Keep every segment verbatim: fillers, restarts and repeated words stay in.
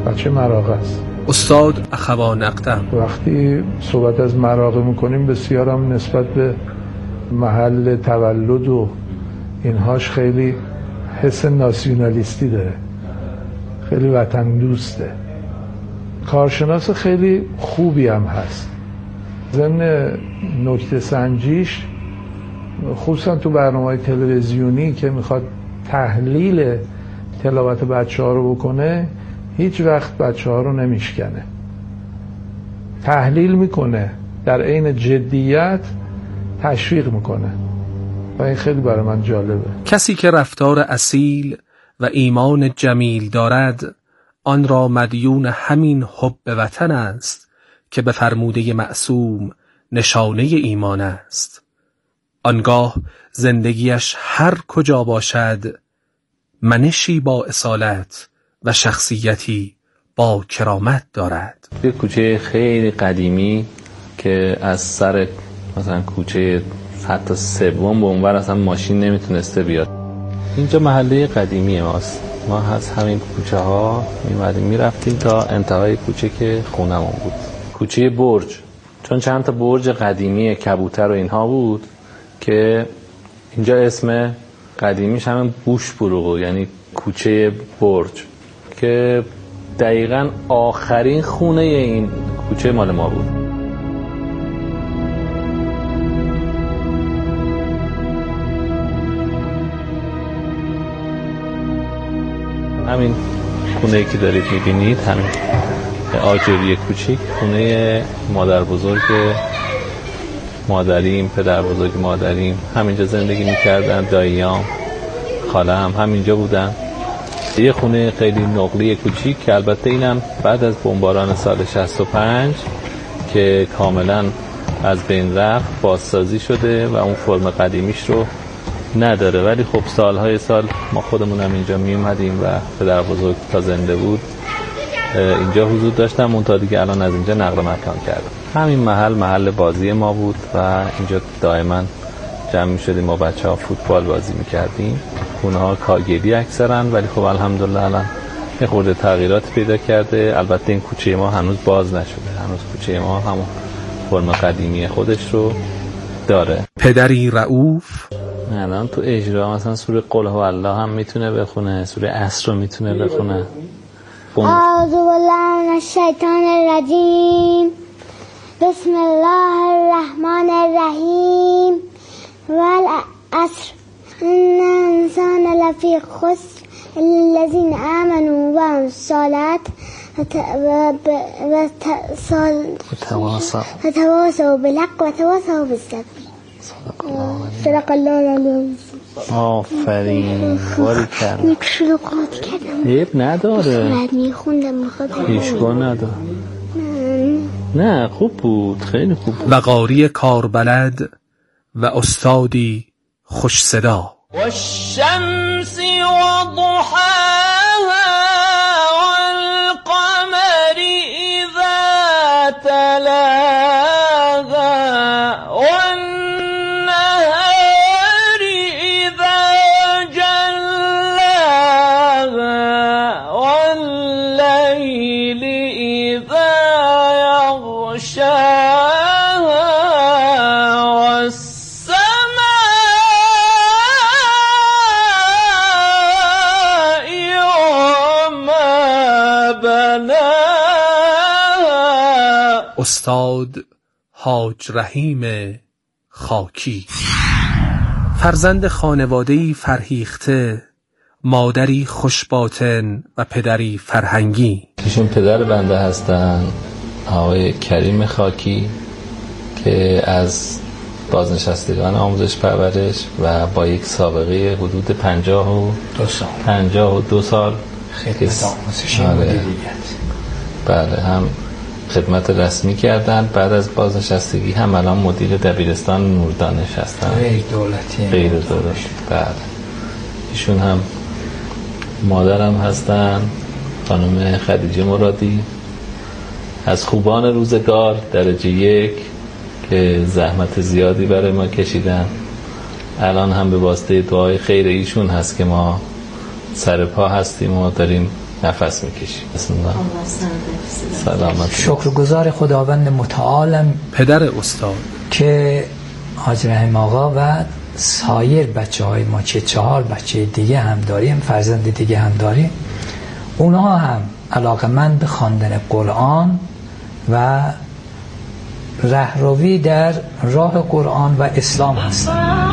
بچه مراغه است. استاد اخوان اقدم. وقتی صحبت از مراغه میکنیم بسیار هم نسبت به محل تولد و اینهاش خیلی حس ناسیونالیستی داره، خیلی وطن دوسته، کارشناس خیلی خوبی هم هست. ضمن نکته سنجیش خصوصا تو برنامه‌های تلویزیونی که میخواد تحلیل تلاوت بچه ها رو بکنه، هیچ وقت بچه ها رو نمیشکنه، تحلیل میکنه، در عین جدیت تشویق میکنه و این خیلی برای من جالبه. کسی که رفتار اصیل و ایمان جمیل دارد، آن را مدیون همین حب وطن است که به فرموده معصوم نشانه ایمان است. آنگاه زندگیش هر کجا باشد منشی با اصالت و شخصیتی با کرامت دارد. یه کوچه خیلی قدیمی که از سر مثلا کوچه حتی سوم به اونور اصلا ماشین نمیتونسته بیاد. اینجا محله قدیمی ماست. ما از همین کوچه ها میمدیم میرفتیم تا انتهای کوچه که خونمون بود. کوچه برج، چون چند تا برج قدیمی کبوتر و اینها بود که اینجا اسم قدیمیش همین بوش بروغ، یعنی کوچه برج، که دقیقاً آخرین خونه این کوچه مال ما بود. همین خونه که دارید میبینید، همین آجری کوچیک، خونه مادر بزرگ مادریم، پدر بزرگ مادریم همینجا زندگی میکردن، داییام، خاله‌ام همینجا بودن. یه خونه خیلی نقلی کوچیک که البته اینم بعد از بمباران سال شصت و پنج که کاملا از بین رفت، بازسازی شده و اون فرم قدیمیش رو نداره، ولی خب سالهای سال ما خودمون هم اینجا می اومدیم و پدر بزرگ تا زنده بود اینجا حضور داشتم. منتها دیگه الان از اینجا نقل مکان کردم. همین محل محل بازی ما بود و اینجا دائما جمع می شدیم و بچه ها فوتبال بازی می کردیم. خونه ها کاگلی اکثرا، ولی خب الحمدلله الان یه خورده تغییرات پیدا کرده. البته این کوچه ما هنوز باز نشده، هنوز کوچه ما همون فرم قدیمی خودش رو داره. پدری رؤوف الان تو اجرا مثلا سوره قل هو الله هم میتونه بخونه، سوره عصر رو میتونه بخونه. اعوذ بالله من الشیطان الرجیم، بسم الله الرحمن الرحیم، والعصر ان الانسان لفی خسر الذین آمنوا وعملوا الصالحات وتواصوا بالحق وتواصوا بالصبر. صدق الله العظیم. آفرین، باری کرد. میکشو قاطی کردم. عیب نداره. بعد میخوندم میخواد. اشکال نداره. نه خوب بود، خیلی خوب بود. و قاری کاربلد و استادی خوش صدا. والشمس وضحاها والقمر اذا تلاها والنهار اذا جلاها والليل اذا يغشاها استاد حاج رحیم خاکی. فرزند خانواده‌ای فرهیخته، مادری خوشباطن و پدری فرهنگی. ایشون پدر بنده هستن، آقای کریم خاکی، که از بازنشستگان آموزش پرورش و با یک سابقه حدود پنجاه و دو سال پنجاه و دو سال خدمت آموزشی مدیریت. بله، هم خدمت رسمی کردن، بعد از بازنشستگی هم الان مدیر دبیرستان نوردانش هستن، غیر دولتی. غیر دولتی. بله، ایشون هم مادرم هستن، خانم خدیجه مرادی، از خوبان روزگار درجه یک که زحمت زیادی برای ما کشیدن. الان هم به واسطه دعای خیر ایشون هست که ما سر پا هستیم و داریم نفس میکشی. بسم الله. سلامت. شکرگزار خداوند متعالم پدر استاد که حاج رحیم آقا و سایر بچه های ما که چهار بچه دیگه هم داریم، فرزند دیگه هم داریم، اونها هم علاقمند به خواندن قرآن و رهروی در راه قرآن و اسلام هستند.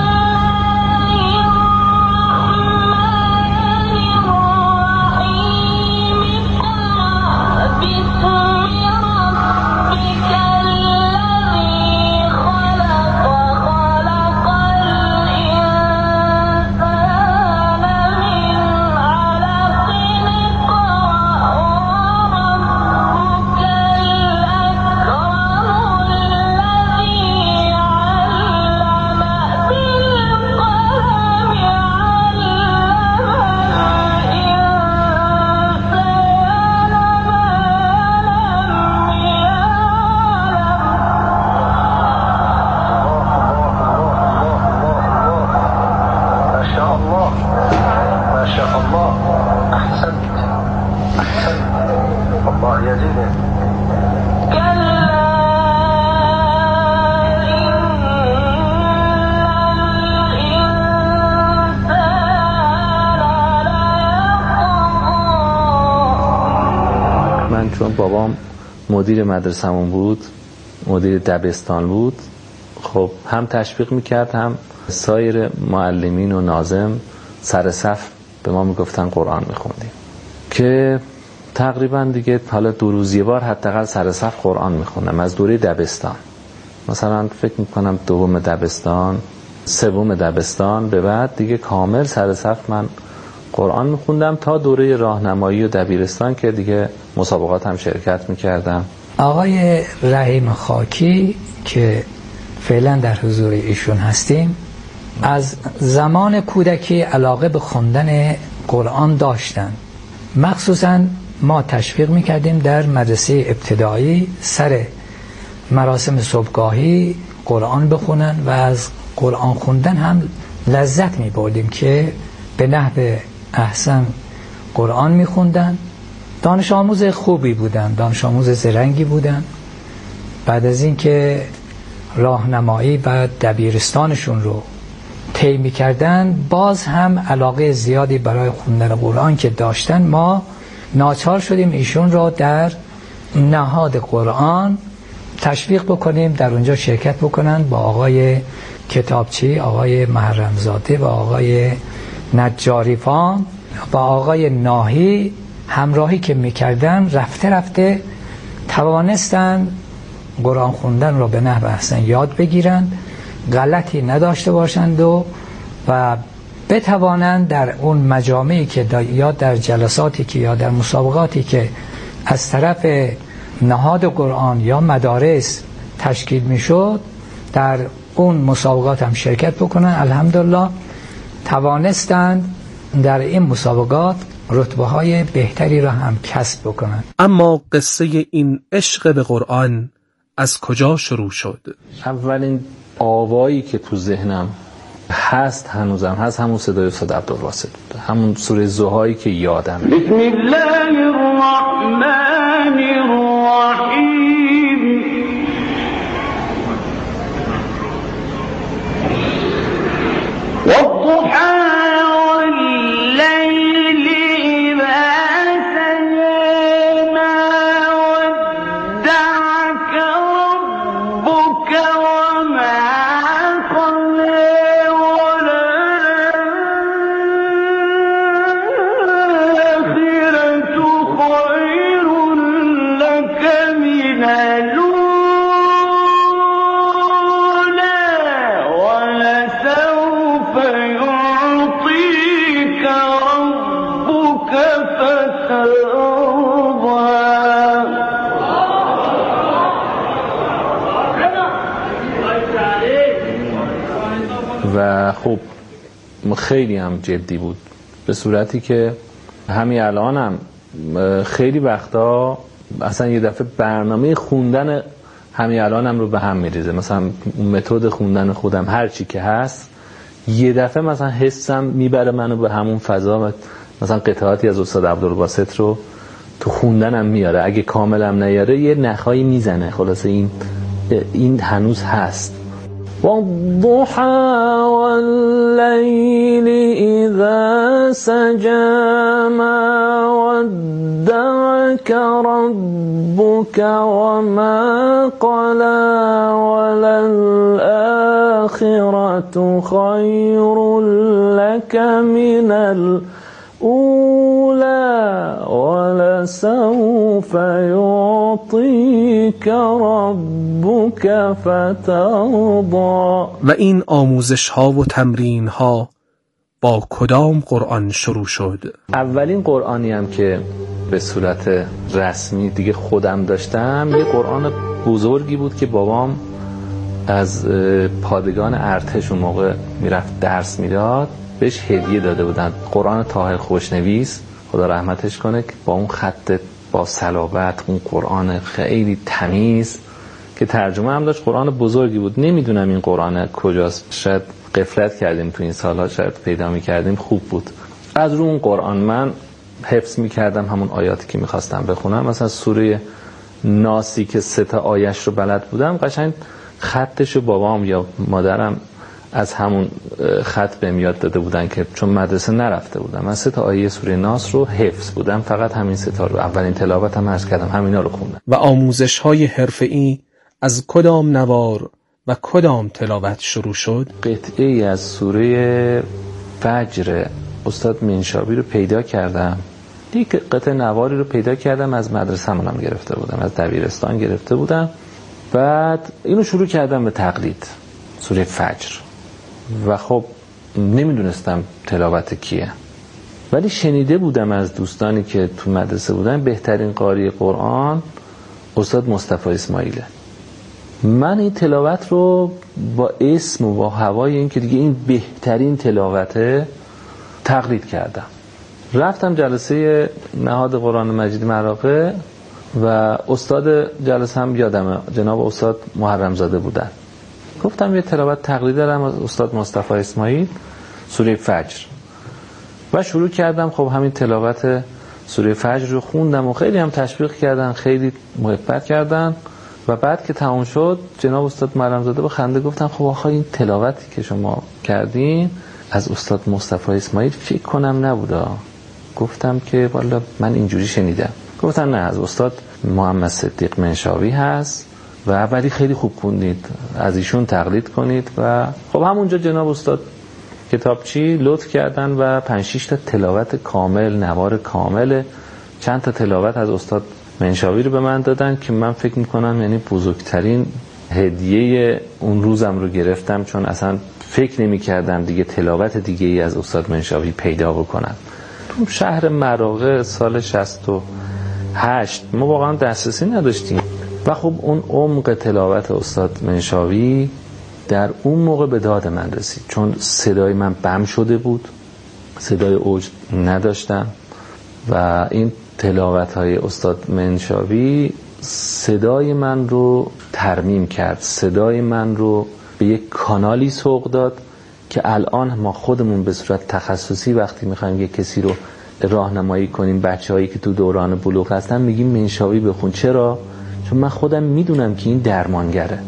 چون بابام مدیر مدرسه‌مون بود، مدیر دبستان بود، خب هم تشویق میکرد هم سایر معلمین و ناظم سر صف به ما میگفتن قرآن میخوندیم که تقریبا دیگه حالا دو روز یه بار حداقل سر صف قرآن میخوندم از دوره دبستان. مثلا فکر میکنم دوم دبستان، سوم دبستان به بعد دیگه کامل سر صف من قرآن میخوندم تا دوره راهنمایی و دبیرستان که دیگه مسابقات هم شرکت میکردم. آقای رحیم خاکی که فعلا در حضور ایشون هستیم، از زمان کودکی علاقه به خوندن قرآن داشتن. مخصوصا ما تشویق میکردیم در مدرسه ابتدایی سر مراسم صبحگاهی قرآن بخونن و از قرآن خوندن هم لذت میبردیم که به نحو احسن قرآن میخوندن. دانش آموز خوبی بودن، دانش آموز زرنگی بودن. بعد از این که راهنمایی و دبیرستانشون رو طی می‌کردن، باز هم علاقه زیادی برای خوندن قرآن که داشتن، ما ناچار شدیم ایشون را در نهاد قرآن تشویق بکنیم در اونجا شرکت بکنن با آقای کتابچی، آقای محرمزاده و آقای نجاریفان با آقای ناهی همراهی که میکردن، رفته رفته توانستن قرآن خوندن را به نحو احسن یاد بگیرن، غلطی نداشته باشند و و بتوانند در اون مجامعی که یا در جلساتی که یا در مسابقاتی که از طرف نهاد قرآن یا مدارس تشکیل میشد در اون مسابقات هم شرکت بکنن. الحمدلله توانستند در این مسابقات رتبه های بهتری را هم کسب بکنن. اما قصه این عشق به قرآن از کجا شروع شد؟ اولین آوایی که تو ذهنم هست هنوزم هست همون صدای استاد عبدالواسط بود، همون سوره ضحی که یادم. بسم الله الرحمن الرحیم والضحى واللیل اذا سجى ما ودعك ربك وما قلى وللآخرة خير لك من الأولى ولسوف يعطيك ربك فترضى. و خب خیلی هم جدی بود، به صورتی که همین الانم خیلی وقتا اصلا یه دفعه برنامه خوندن همین الانم رو به هم میریزه. مثلا متد خوندن خودم هر چی که هست یه دفعه مثلا حسم میبره منو به همون فضا و مثلا قطعاتی از استاد عبدالباسط رو تو خوندنم میاره، اگه کاملم نیاره یه نخایی میزنه. خلاصه این این هنوز هست. والضحى والليل إذا سجى ما ودعك ربك وما قلى وللآخرة خير لك من الأولى ولسوف يعطيك ربك فترضى. و این آموزش ها و تمرین ها با کدام قرآن شروع شد؟ اولین قرآنی هم که به صورت رسمی دیگه خودم داشتم یه قرآن بزرگی بود که بابام از پادگان ارتش اون موقع میرفت درس میداد، بهش هدیه داده بودن. قرآن طاهر خوشنویس، خدا رحمتش کنه، که با اون خط با صلابت، اون قرآن خیلی تمیز که ترجمه هم داشت. قرآن بزرگی بود. نمیدونم این قرآن کجاست، شاید غفلت کردیم تو این سالها، شاید پیدا میکردیم. خوب بود. از رو اون قرآن من حفظ میکردم همون آیاتی که میخواستم بخونم. مثلا سوره ناسی که سه تا آیش رو بلد بودم، قشنگ خطشو بابام یا مادرم از همون خط بهم یاد داده بودن که چون مدرسه نرفته بودم. من سه تا آیه سوره ناس رو حفظ بودم، فقط همین سه تا رو. اولین تلاوتم عرض کردم همینا رو خوندم. و آموزش های حرفه‌ای از کدام نوار و کدام تلاوت شروع شد؟ قطعه از سوره فجر استاد منشابی رو پیدا کردم. یک قطعه نواری رو پیدا کردم، از مدرسه منم گرفته بودم، از دبیرستان گرفته بودم. بعد اینو شروع کردم به تقلید، سوره فجر. و خب نمیدونستم تلاوت کیه، ولی شنیده بودم از دوستانی که تو مدرسه بودن بهترین قاری قرآن استاد مصطفی اسماعیله. من این تلاوت رو با اسم و با هوای این که دیگه این بهترین تلاوته تقلید کردم. رفتم جلسه نهاد قرآن مجید مراغه و استاد جلسه هم یادمه جناب استاد محرم زاده بودن. گفتم یه تلاوت تقلید دارم از استاد مصطفی اسماعیل، سوره فجر، و شروع کردم. خب همین تلاوت سوره فجر رو خوندم و خیلی هم تشویق کردن، خیلی محبت کردن. و بعد که تمام شد جناب استاد محرم زاده با خنده گفتن خب آخه این تلاوتی که شما کردین از استاد مصطفی اسماعیل فکر کنم نبوده. گفتم که والا من اینجوری شنیدم. گفتن نه، از استاد محمد صدیق منشاوی هست و ولی خیلی خوب خوندید، از ایشون تقلید کنید. و خب همونجا جناب استاد کتابچی لطف کردن و پنج شش تا تلاوت کامل، نوار کامل، چند تا تلاوت از استاد منشاوی رو به من دادن که من فکر میکنم یعنی بزرگترین هدیه اون روزم رو گرفتم، چون اصلا فکر نمی کردم دیگه تلاوت دیگه ای از استاد منشاوی پیدا بکنم. تو شهر مراغه سال شصت و هشت ما واقعا دسترسی نداشتیم و خب اون عمق تلاوت استاد منشاوی در اون موقع به داد من رسید، چون صدای من بم شده بود، صدای اوج نداشتم و این تلاوت های استاد منشاوی صدای من رو ترمیم کرد، صدای من رو به یک کانالی سوق داد که الان ما خودمون به صورت تخصصی وقتی میخوایم یک کسی رو راهنمایی کنیم، بچه‌هایی که تو دوران بلوغ هستن میگیم منشاوی بخون. چرا؟ چون من خودم میدونم که این درمانگره.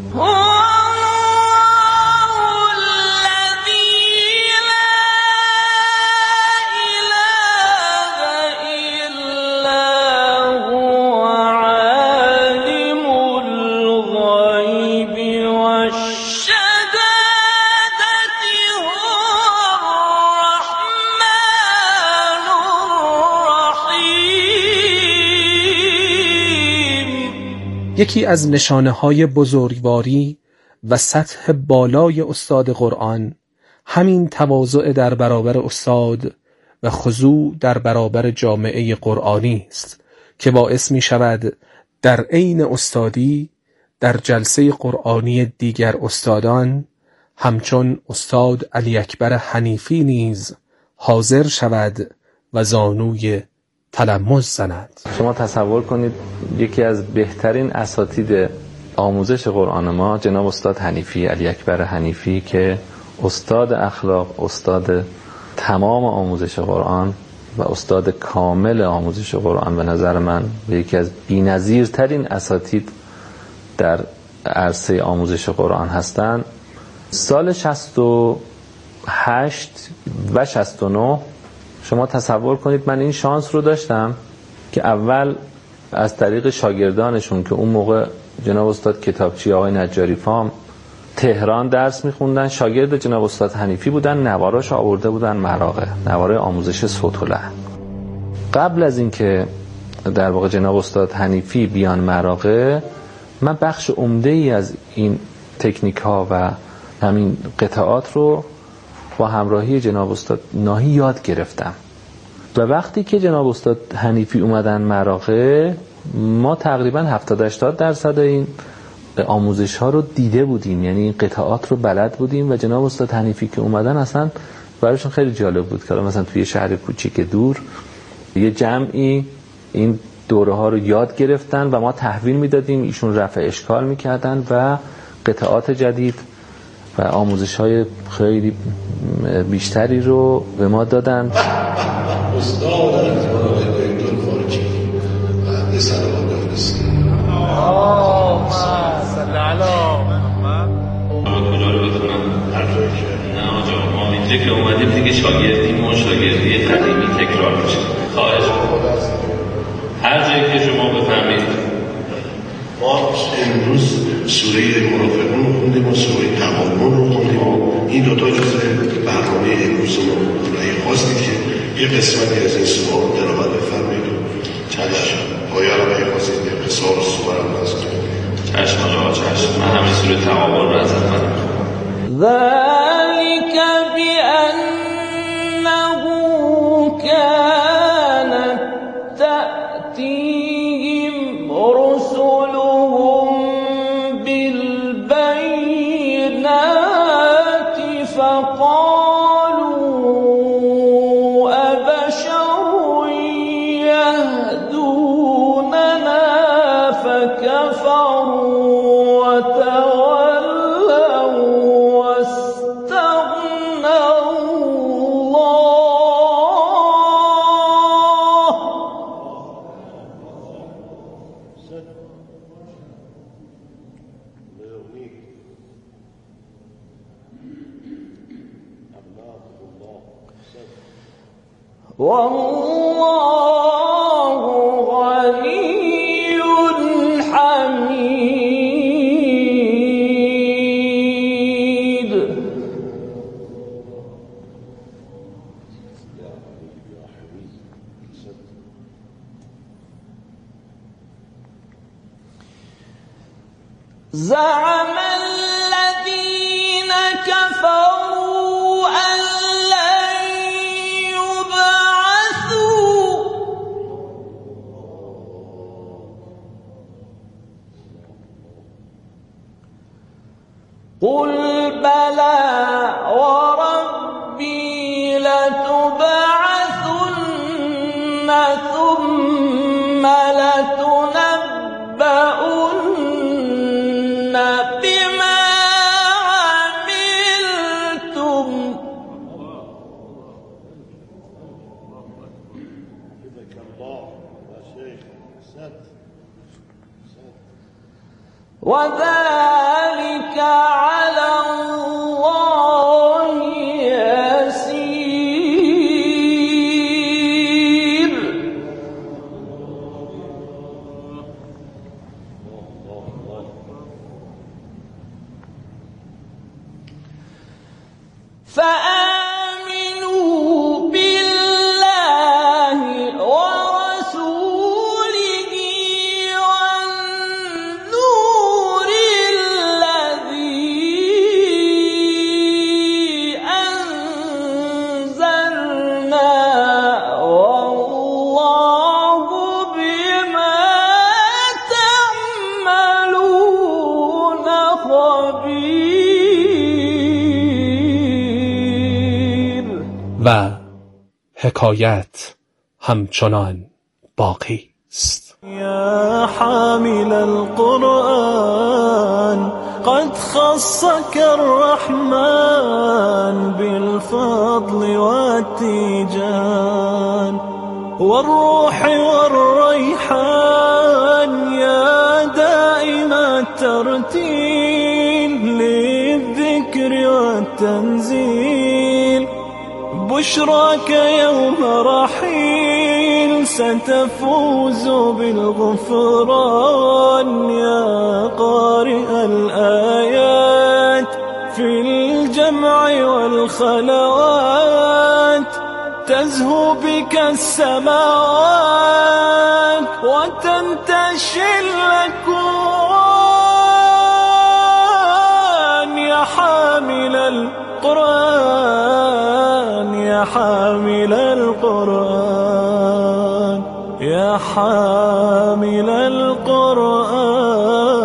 یکی از نشانه‌های بزرگواری و سطح بالای استاد قرآن همین تواضع در برابر استاد و خضوع در برابر جامعه قرآنی است که باعث می شود در عین استادی در جلسه قرآنی دیگر استادان همچون استاد علی اکبر حنیفی نیز حاضر شود و زانوی تلمس زند. شما تصور کنید یکی از بهترین اساتید آموزش قرآن ما جناب استاد حنیفی، علی اکبر حنیفی، که استاد اخلاق، استاد تمام آموزش قرآن، و استاد کامل آموزش قرآن به نظر من و یکی از بی‌نظیرترین اساتید در عرصه آموزش قرآن هستند. سال شصت و هشت و شصت و نه شما تصور کنید من این شانس رو داشتم که اول از طریق شاگردانشون که اون موقع جناب استاد کتابچی آقای نجاری فام تهران درس میخوندن، شاگرد جناب استاد حنیفی بودن، نواراش آورده بودن مراغه، نوارای آموزش صوت و لحن. قبل از اینکه در واقع جناب استاد حنیفی بیان مراغه، من بخش عمده ای از این تکنیک ها و همین قطعات رو با همراهی جناب استاد ناهی یاد گرفتم و وقتی که جناب استاد حنیفی اومدن مراغه ما تقریبا هفتاد هشتاد درصد این آموزش ها رو دیده بودیم، یعنی این قطعات رو بلد بودیم و جناب استاد حنیفی که اومدن اصلا برایشون خیلی جالب بود که مثلا توی شهر کوچیک دور یه جمعی این دوره ها رو یاد گرفتن و ما تحویل میدادیم، ایشون رفع اشکال میکردن و قطعات جدید و آموزش های خیلی بیشتری رو به ما دادن. استاد ارتباط دکتر فارچی و سلام بفرستید. اللهم صل علی کجا رو بتونم نه آجا ما اینجا که اومدیم دیگه شاگردیم و شاگردی قدیمی تکرار میشه. خواهش هر جایی که شما بفهمید. ما امروز سوره مرافقون رو خوندیم و سوره تغابن رو خوندیم و این دوتا جزء برنامه امروزمون بود و یه خواستید که یه قسمتی از این سوره رو تلاوت بفرمایید و چشم آیا رو یه خواستید یه قصه رو سوره رو نزد چشم آقا چشم من همین سوره تغابن رو ازت من ذلك بأنه كانت تأتيهم رسلهم بالبينات فقالوا أبشر يهدوننا فكفروا وتولوا واستغنى الله. والله غني حميد. زعم الذين كفروا أن لن يبعثوا قل بلى وربي لتبعثن ثم لتنبؤن بما عملتم وذلك على الله يسير. فآمنوا بالله ورسوله والنور الذي أنزلنا والله بما تعملون خبير. و حکایت همچنان باقی است. يا حامل القرآن قد خصك الرحمن بالفضل والتيجان والروح والريحان يا دائم الترتيل للذكر والتنزيل بشراك يوم رحيل ستفوز بالغفران يا قارئ الآيات في الجمع والخلوات تزهو بك السماوات وتنتشي الأكوان يا حامل القرآن يا حامل القرآن يا حامل القرآن.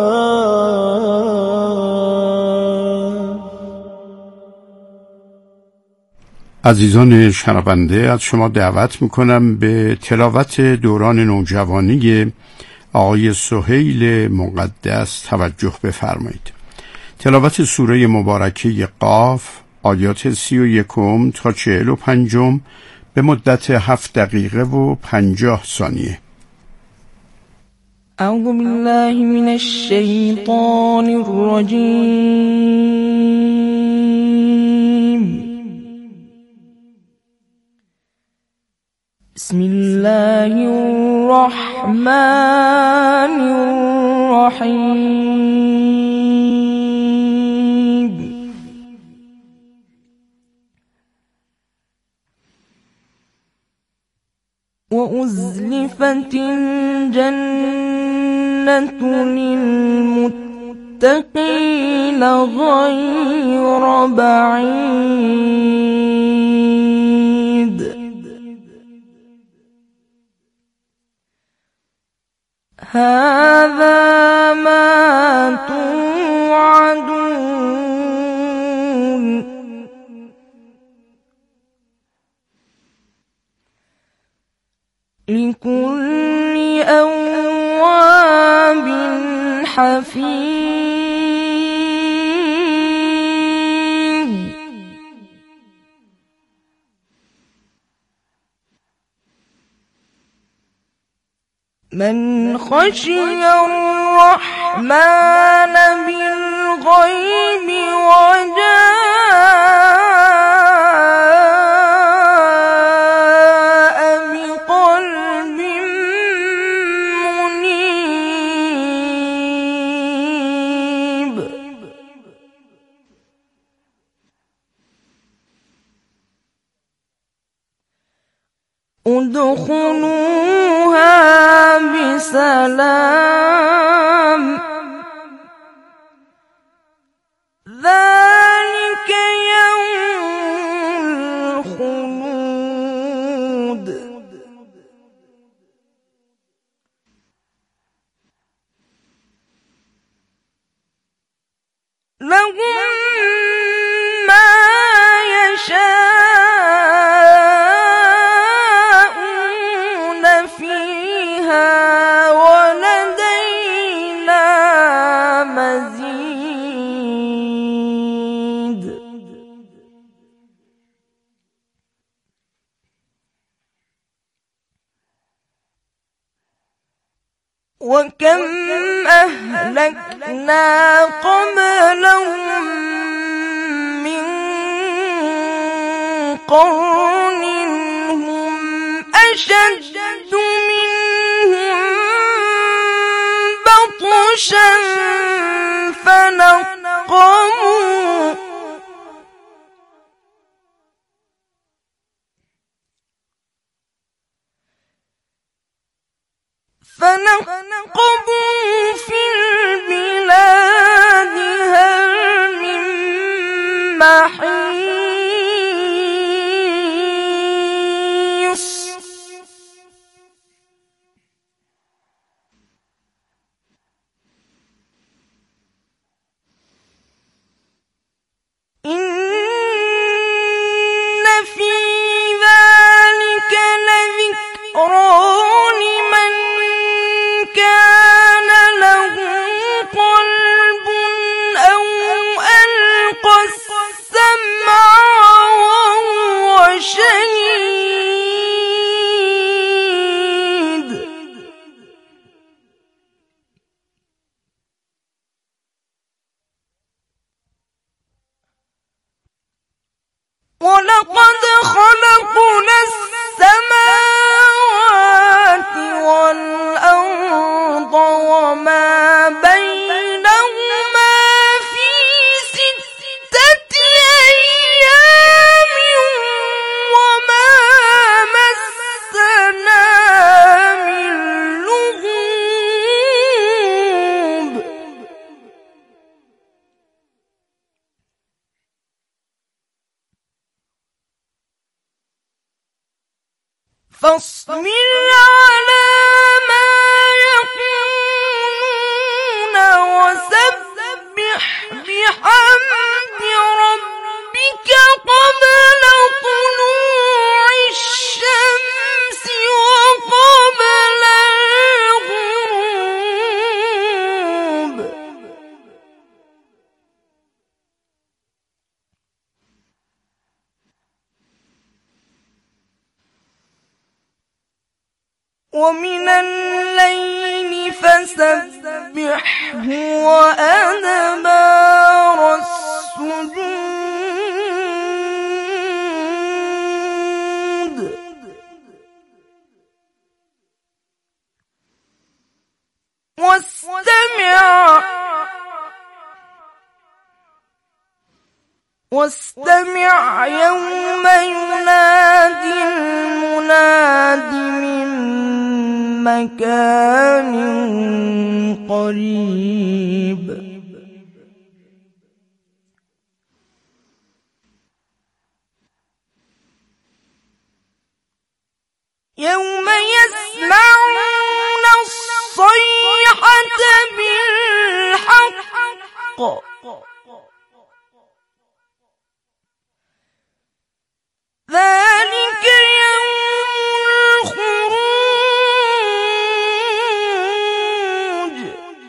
عزیزان شنونده، از شما دعوت میکنم به تلاوت دوران نوجوانی آقای سهیل مقدس توجه بفرمایید. تلاوت سوره مبارکه قاف آیات سی و یکم تا چهل و پنجم به مدت هفت دقیقه و پنجاه ثانیه. اعوذ بالله من الشیطان الرجیم. بسم الله الرحمن الرحیم. وأزلفت الجنة للمتقين غير بعيد هذا ما توعدون لكل أواب حفيظ من خشي الرحمن بالغيب وجاء بقلب منيب ادخلوها بسلام ذلك يوم الخلود لهم ما يشاءون فيها ولدينا مزيد وكم أهلكنا قبلهم من قرن هم أشد منهم بطشا فنقموا فنقبوا في البلاد هل من محيص إن في ذلك لذكرى لمن كان له فاصبر على ما يقولون وسبح بحمد ربك قبل طلوع الشمس وقبل الغروب ومن الليل فسبحه وأدبار السجود واستمع واستمع يوم ينادي المناد من مكان قريب يوم يسمعون الصيحة بالحق ذلك يوم الخروج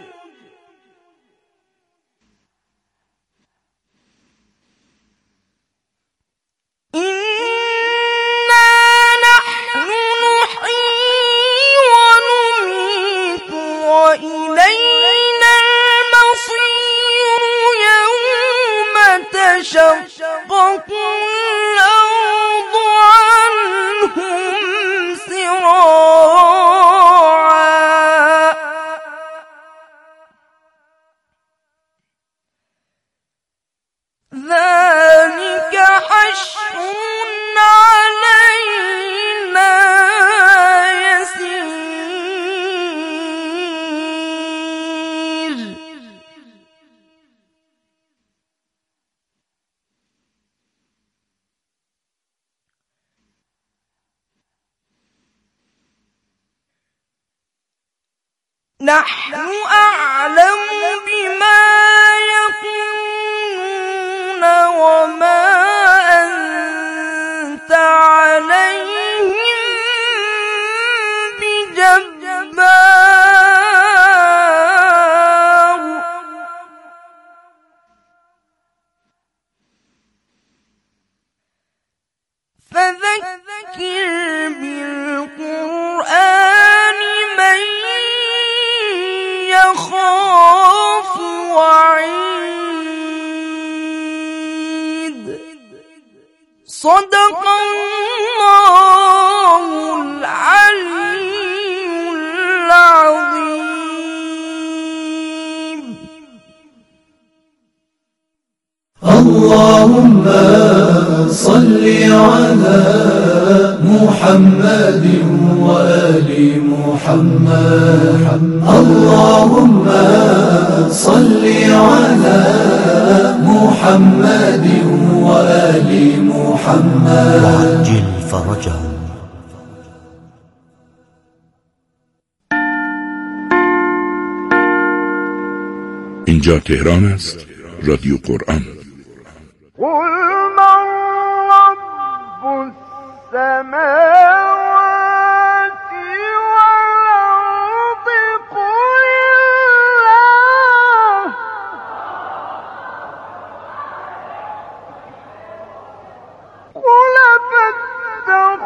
إنا نحن نحيي ونميت وإلينا المصير يوم تشقق الأرض عنهم سراعا ذلك حشر علينا يسير نحن أعلم بما يقولون وما أنت عليهم بجبار فذكر بالقرآن من يخاف وعيد صدق الله العلي العظيم. اللهم صل على محمد وآل محمد. اللهم صل على محمد وآل محمد وعجل فرجهم. اینجا تهران است، رادیو قرآن. قل من رب السماوات